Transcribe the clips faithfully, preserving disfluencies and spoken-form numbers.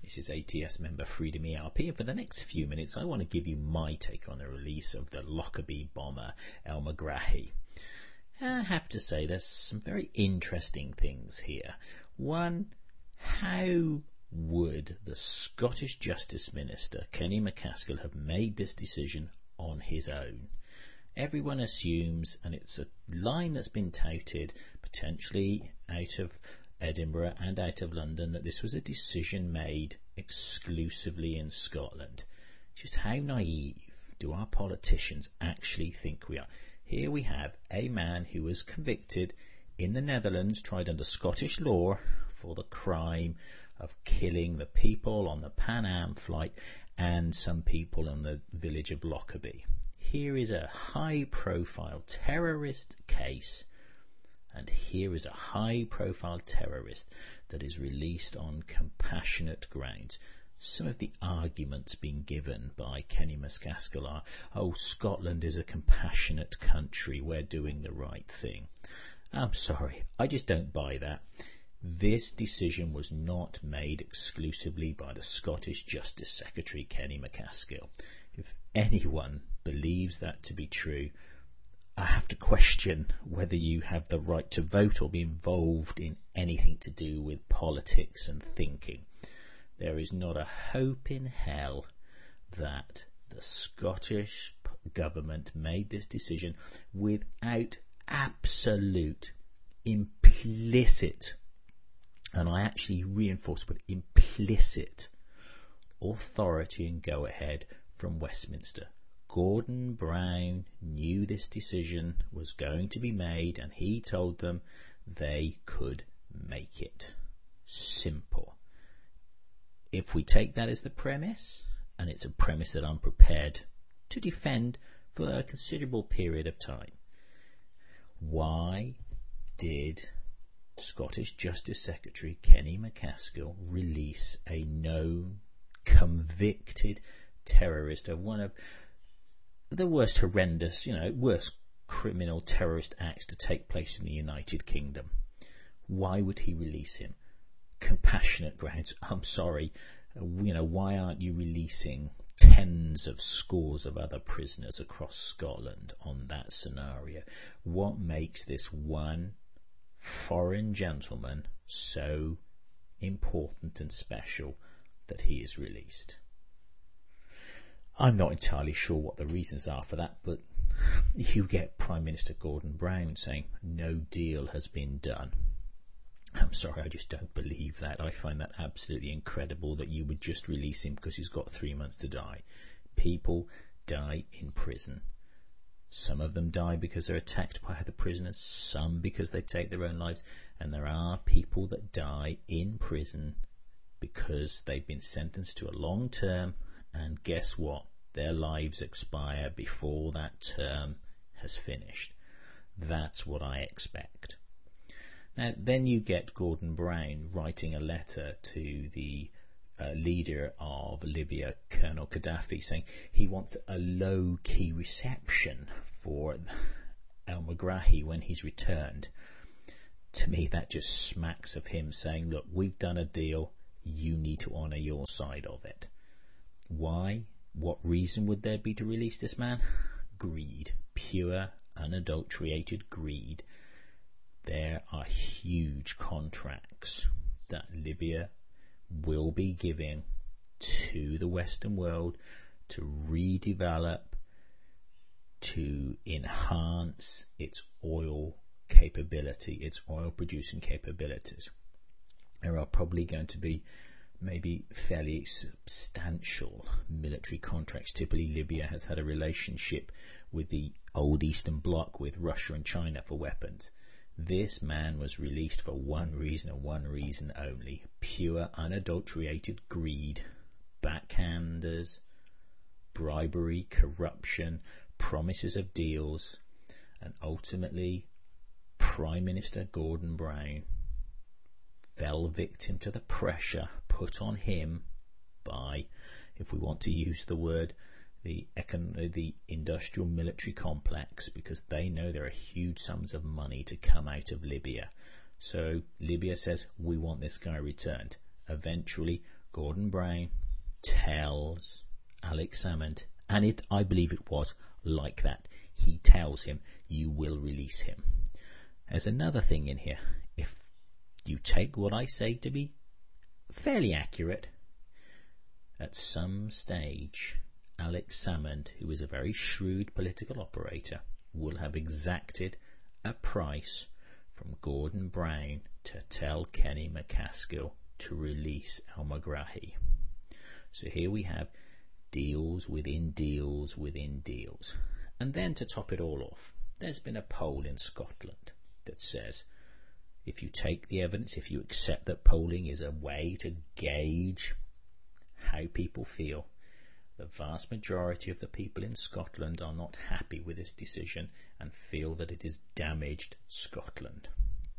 This is A T S member Freedom E R P, and for the next few minutes I want to give you my take on the release of the Lockerbie bomber El Megrahi. I have to say there's some very interesting things here. One, how would the Scottish Justice Minister Kenny MacAskill have made this decision on his own? Everyone assumes, and it's a line that's been touted potentially out of Edinburgh and out of London, that this was a decision made exclusively in Scotland. Just how naive do our politicians actually think we are? Here we have a man who was convicted in the Netherlands, tried under Scottish law for the crime of killing the people on the Pan Am flight and some people in the village of Lockerbie. Here is a high-profile terrorist case, and here is a high-profile terrorist that is released on compassionate grounds. Some of the arguments being given by Kenny MacAskill are, oh, Scotland is a compassionate country, we're doing the right thing. I'm sorry, I just don't buy that. This decision was not made exclusively by the Scottish Justice Secretary, Kenny MacAskill. If anyone believes that to be true, I have to question whether you have the right to vote or be involved in anything to do with politics and thinking. There is not a hope in hell that the Scottish government made this decision without absolute, implicit, and I actually reinforce with implicit authority and go-ahead from Westminster. Gordon Brown knew this decision was going to be made, and he told them they could make it. Simple. If we take that as the premise, and it's a premise that I'm prepared to defend for a considerable period of time, why did Scottish Justice Secretary Kenny MacAskill release a known, convicted terrorist of one of the worst horrendous, you know, worst criminal terrorist acts to take place in the United Kingdom? Why would he release him? Compassionate grounds. I'm sorry, you know, why aren't you releasing tens of scores of other prisoners across Scotland on that scenario? What makes this one foreign gentleman so important and special that he is released? I'm not entirely sure what the reasons are for that, but you get Prime Minister Gordon Brown saying no deal has been done. I'm sorry, I just don't believe that. I find that absolutely incredible that you would just release him because he's got three months to die. People die in prison. Some of them die because they're attacked by other prisoners, some because they take their own lives, and there are people that die in prison because they've been sentenced to a long term, and guess what? Their lives expire before that term has finished. That's what I expect. Now, then you get Gordon Brown writing a letter to the uh, leader of Libya, Colonel Gaddafi, saying he wants a low-key reception for El Megrahi when he's returned. To me, that just smacks of him saying, look, we've done a deal, you need to honour your side of it. Why? What reason would there be to release this man? Greed. Pure, unadulterated greed. There are huge contracts that Libya will be giving to the Western world to redevelop, to enhance its oil capability, its oil producing capabilities. There are probably going to be maybe fairly substantial military contracts. Typically, Libya has had a relationship with the old Eastern Bloc, with Russia and China for weapons. This man was released for one reason and one reason only: pure, unadulterated greed, backhanders, bribery, corruption, promises of deals, and ultimately Prime Minister Gordon Brown fell victim to the pressure put on him by, if we want to use the word, the econ- the industrial military complex, because they know there are huge sums of money to come out of Libya. So Libya says, we want this guy returned. Eventually, Gordon Brown tells Alex Salmond, and it, I believe it was like that. He tells him, you will release him. There's another thing in here. If you take what I say to be fairly accurate, at some stage, Alex Salmond, who is a very shrewd political operator, will have exacted a price from Gordon Brown to tell Kenny McCaskill to release El-Megrahi. So here we have deals within deals within deals. And then to top it all off, there's been a poll in Scotland that says if you take the evidence, if you accept that polling is a way to gauge how people feel, the vast majority of the people in Scotland are not happy with this decision and feel that it has damaged Scotland.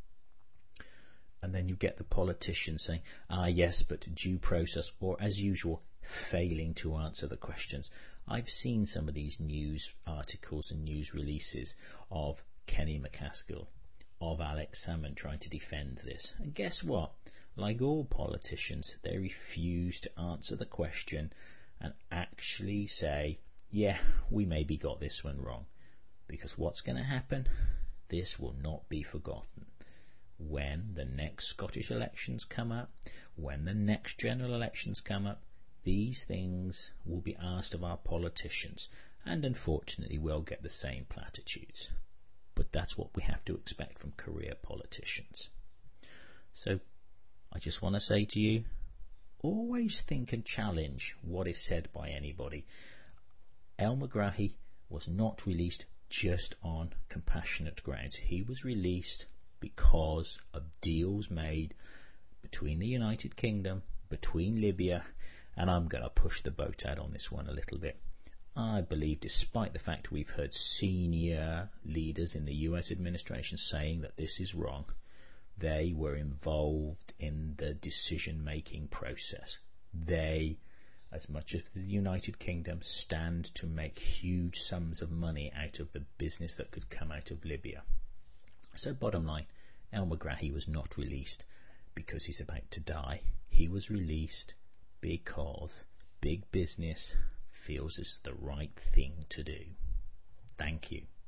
And then you get the politicians saying, ah yes, but due process, or as usual, failing to answer the questions. I've seen some of these news articles and news releases of Kenny McCaskill, of Alex Salmond trying to defend this. And guess what? Like all politicians, they refuse to answer the question and actually say, yeah, we maybe got this one wrong. Because what's going to happen? This will not be forgotten. When the next Scottish elections come up, when the next general elections come up, these things will be asked of our politicians, and unfortunately we'll get the same platitudes. But that's what we have to expect from career politicians. So I just want to say to you, always think and challenge what is said by anybody. El-Megrahi was not released just on compassionate grounds. He was released because of deals made between the United Kingdom, between Libya, and I'm going to push the boat out on this one a little bit. I believe, despite the fact we've heard senior leaders in the U S administration saying that this is wrong, they were involved in the decision-making process. They, as much as the United Kingdom, stand to make huge sums of money out of the business that could come out of Libya. So bottom line, El-Megrahi was not released because he's about to die. He was released because big business feels it's the right thing to do. Thank you.